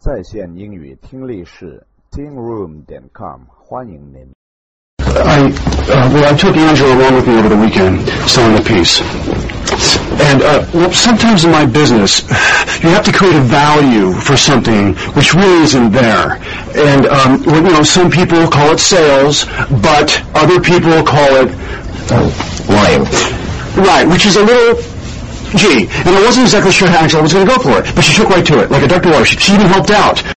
在线英语听力室 tingroom.com 欢迎您。 I took Angela along with me over the weekend, selling a piece. And sometimes in my business, you have to create a value for something which really isn't there. And some people call it sales, but other people call it lying. Right, which is a little. Gee, and I wasn't exactly sure how Angela was going to go for it, but she took right to it, like a duck to water. She even helped out.